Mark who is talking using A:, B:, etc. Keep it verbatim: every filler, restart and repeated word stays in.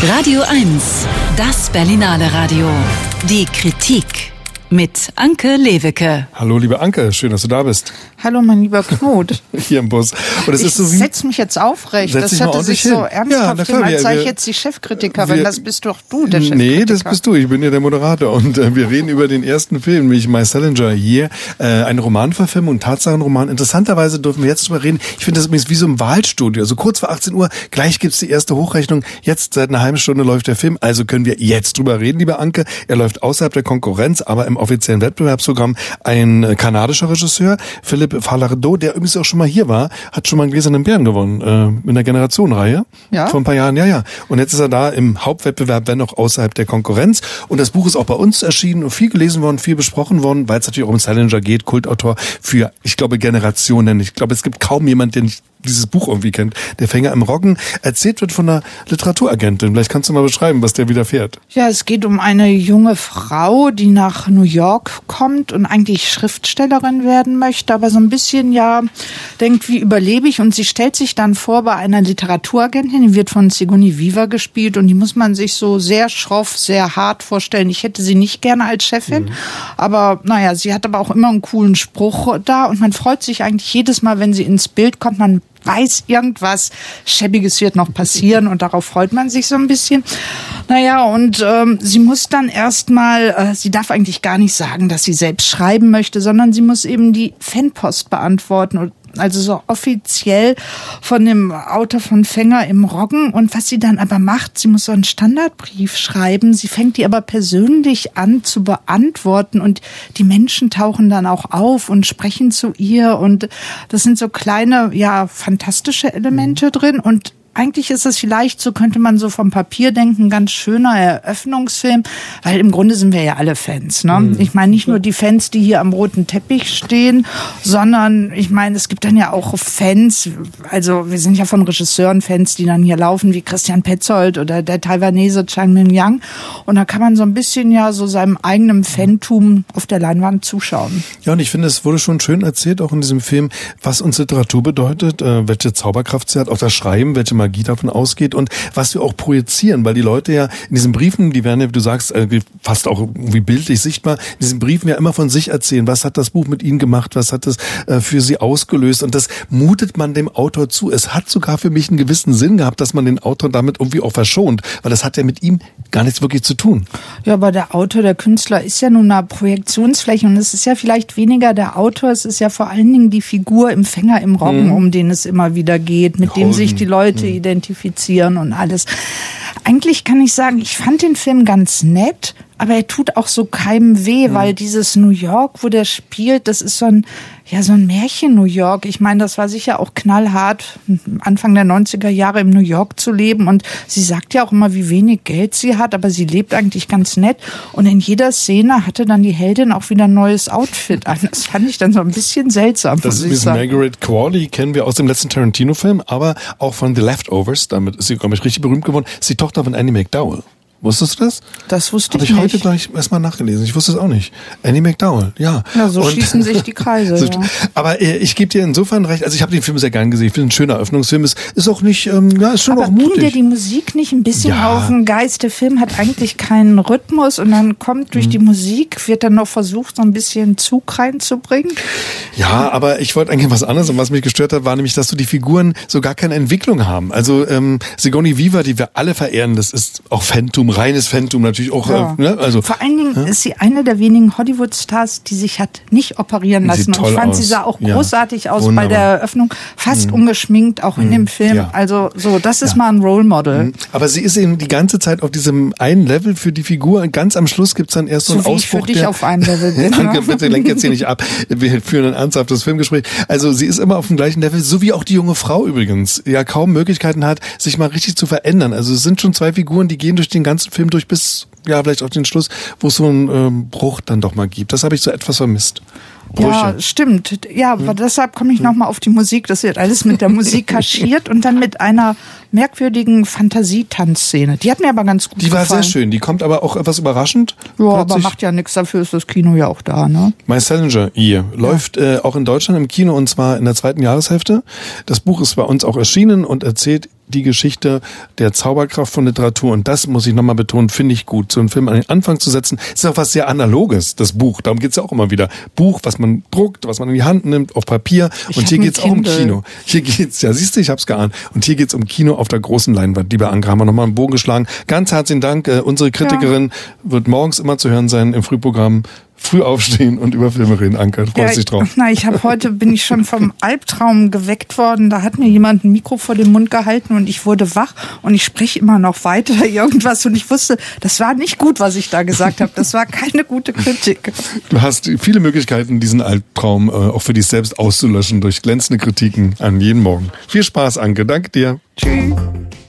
A: Radio eins, das Berlinale Radio. Die Kritik mit Anke Lewicke.
B: Hallo liebe Anke, schön, dass du da bist.
C: Hallo mein lieber Knut.
B: Hier im Bus. Und es
C: ich
B: ist so wie,
C: setz mich jetzt aufrecht. Das hörte sich so ernsthaft hin, als sei ich jetzt die Chefkritikerin. Wir, das bist doch du, der Chefkritiker.
B: Nee, das bist du. Ich bin ja der Moderator. Und äh, wir reden über den ersten Film, nämlich My Salinger Year. Äh, eine Romanverfilmung, Tatsachenroman. Interessanterweise dürfen wir jetzt drüber reden. Ich finde das übrigens wie so ein Wahlstudio. Also kurz vor achtzehn Uhr, gleich gibt's die erste Hochrechnung. Jetzt seit einer halben Stunde läuft der Film. Also können wir jetzt drüber reden, liebe Anke. Er läuft außerhalb der Konkurrenz, aber im offiziellen Wettbewerbsprogramm. Ein kanadischer Regisseur, Philippe Falardeau, der übrigens auch schon mal hier war, hat schon mal einen gläsernen Bären gewonnen, äh, in der Generationenreihe.
C: Ja?
B: Vor ein paar Jahren, ja, ja. Und jetzt ist er da im Hauptwettbewerb, wenn auch außerhalb der Konkurrenz. Und das Buch ist auch bei uns erschienen und viel gelesen worden, viel besprochen worden, weil es natürlich auch um Salinger geht, Kultautor für, ich glaube, Generationen. Ich glaube, es gibt kaum jemand, der nicht dieses Buch irgendwie kennt. Der Fänger im Roggen erzählt wird von einer Literaturagentin. Vielleicht kannst du mal beschreiben, was der widerfährt.
C: Ja, es geht um eine junge Frau, die nach New York kommt und eigentlich Schriftstellerin werden möchte, aber so ein bisschen ja denkt, wie überlebe ich? Und sie stellt sich dann vor bei einer Literaturagentin, die wird von Sigourney Weaver gespielt und die muss man sich so sehr schroff, sehr hart vorstellen. Ich hätte sie nicht gerne als Chefin, mhm. aber naja, sie hat aber auch immer einen coolen Spruch da und man freut sich eigentlich jedes Mal, wenn sie ins Bild kommt, man weiß, irgendwas Schäbiges wird noch passieren und darauf freut man sich so ein bisschen. Naja, und ähm, sie muss dann erstmal, äh, sie darf eigentlich gar nicht sagen, dass sie selbst schreiben möchte, sondern sie muss eben die Fanpost beantworten und also so offiziell von dem Autor von Fänger im Roggen. Und was sie dann aber macht, sie muss so einen Standardbrief schreiben. Sie fängt die aber persönlich an zu beantworten und die Menschen tauchen dann auch auf und sprechen zu ihr. Und das sind so kleine, ja, fantastische Elemente drin. Und eigentlich ist es vielleicht, so könnte man so vom Papier denken, ganz schöner Eröffnungsfilm, weil im Grunde sind wir ja alle Fans, ne? Mhm. Ich meine nicht nur die Fans, die hier am roten Teppich stehen, sondern ich meine, es gibt dann ja auch Fans, also wir sind ja von Regisseuren Fans, die dann hier laufen, wie Christian Petzold oder der Taiwanese Chang Ming-Yang, und da kann man so ein bisschen ja so seinem eigenen Fantum auf der Leinwand zuschauen.
B: Ja, und ich finde, es wurde schon schön erzählt, auch in diesem Film, was uns Literatur bedeutet, äh, welche Zauberkraft sie hat, auch das Schreiben, welche Magie davon ausgeht und was wir auch projizieren, weil die Leute ja in diesen Briefen, die werden ja, wie du sagst, fast auch irgendwie bildlich sichtbar, in diesen Briefen ja immer von sich erzählen, was hat das Buch mit ihnen gemacht, was hat es für sie ausgelöst, und das mutet man dem Autor zu. Es hat sogar für mich einen gewissen Sinn gehabt, dass man den Autor damit irgendwie auch verschont, weil das hat ja mit ihm gar nichts wirklich zu tun.
C: Ja, aber der Autor, der Künstler ist ja nun eine Projektionsfläche und es ist ja vielleicht weniger der Autor, es ist ja vor allen Dingen die Figur im Fänger im Roggen, hm. um den es immer wieder geht, mit dem sich die Leute hm. identifizieren und alles. Eigentlich kann ich sagen, ich fand den Film ganz nett, aber er tut auch so keinem weh, mhm. weil dieses New York, wo der spielt, das ist so ein, ja, so ein Märchen-New York. Ich meine, das war sicher auch knallhart, Anfang der neunziger Jahre im New York zu leben, und sie sagt ja auch immer, wie wenig Geld sie hat, aber sie lebt eigentlich ganz nett, und in jeder Szene hatte dann die Heldin auch wieder ein neues Outfit an. Das fand ich dann so ein bisschen seltsam.
B: Das ist Margaret Qualley, kennen wir aus dem letzten Tarantino-Film, aber auch von The Leftovers, damit ist sie, glaube ich, richtig berühmt geworden. Sie ist die Tochter von Annie McDowell. Wusstest du das?
C: Das wusste
B: ich,
C: ich nicht.
B: Habe ich heute gleich erstmal nachgelesen. Ich wusste es auch nicht. Annie McDowell, ja.
C: Ja, so und schließen sich die Kreise.
B: so,
C: ja.
B: Aber äh, ich gebe dir insofern recht. Also ich habe den Film sehr gern gesehen. Ich finde, ein schöner Eröffnungsfilm. Ist, ist auch nicht, ähm, ja, ist schon
C: aber
B: auch mutig.
C: Aber dir die Musik nicht ein bisschen
B: ja.
C: auf den Geist? Der Film hat eigentlich keinen Rhythmus und dann kommt durch mhm. die Musik, wird dann noch versucht, so ein bisschen Zug reinzubringen.
B: Ja, aber ich wollte eigentlich was anderes. Und was mich gestört hat, war nämlich, dass so die Figuren so gar keine Entwicklung haben. Also ähm, Sigourney Weaver, die wir alle verehren, das ist auch Phantom, reines Phantom, natürlich auch,
C: ja.
B: äh, ne? Also
C: vor allen Dingen
B: ja?
C: ist sie eine der wenigen Hollywood-Stars, die sich hat nicht operieren lassen.
B: Sieht toll
C: und ich fand,
B: aus.
C: sie sah auch
B: ja.
C: großartig aus
B: Wunderbar.
C: bei der Eröffnung, fast
B: mhm.
C: ungeschminkt, auch in
B: mhm.
C: dem Film.
B: Ja.
C: Also so, das ist
B: ja.
C: mal ein Role Model.
B: Mhm. Aber sie ist eben die ganze Zeit auf diesem einen Level für die Figur, und ganz am Schluss gibt's dann erst so, so einen
C: wie
B: Ausbruch.
C: Ich für dich
B: der,
C: auf einem Level bin.
B: Danke, bitte lenk jetzt hier nicht ab. Wir führen ein ernsthaftes Filmgespräch. Also sie ist immer auf dem gleichen Level, so wie auch die junge Frau übrigens, die ja kaum Möglichkeiten hat, sich mal richtig zu verändern. Also es sind schon zwei Figuren, die gehen durch den ganzen Film durch bis, ja, vielleicht auf den Schluss, wo es so einen ähm, Bruch dann doch mal gibt. Das habe ich so etwas vermisst. Brüche.
C: Ja, stimmt. Ja, aber hm. deshalb komme ich nochmal auf die Musik. Das wird alles mit der Musik kaschiert und dann mit einer merkwürdigen Fantasietanzszene. Die hat mir aber ganz gut
B: Die
C: gefallen.
B: war sehr schön. Die kommt aber auch etwas überraschend.
C: Ja,
B: Plötzlich.
C: aber macht ja nichts, dafür ist das Kino ja auch da, ne?
B: My Salinger Year läuft äh, auch in Deutschland im Kino und zwar in der zweiten Jahreshälfte. Das Buch ist bei uns auch erschienen und erzählt die Geschichte der Zauberkraft von Literatur. Und das muss ich nochmal betonen, finde ich gut. So einen Film an den Anfang zu setzen, ist auch was sehr Analoges, das Buch. Darum geht's ja auch immer wieder. Buch, was man druckt, was man in die Hand nimmt, auf Papier.
C: Ich
B: und hier geht's auch um
C: Kindle.
B: Kino. Hier geht's, ja siehst du, ich hab's geahnt. Und hier geht's um Kino auf der großen Leinwand. Liebe Anke, haben wir nochmal einen Bogen geschlagen. Ganz herzlichen Dank. Äh, unsere Kritikerin ja. wird morgens immer zu hören sein im Frühprogramm. Früh aufstehen und über Filme reden, Anke. Freust
C: ja,
B: dich drauf?
C: Na, ich habe heute bin ich schon vom Albtraum geweckt worden. Da hat mir jemand ein Mikro vor den Mund gehalten und ich wurde wach und ich spreche immer noch weiter irgendwas und ich wusste, das war nicht gut, was ich da gesagt habe. Das war keine gute Kritik.
B: Du hast viele Möglichkeiten, diesen Albtraum äh, auch für dich selbst auszulöschen durch glänzende Kritiken an jeden Morgen. Viel Spaß, Anke. Danke dir.
C: Tschüss.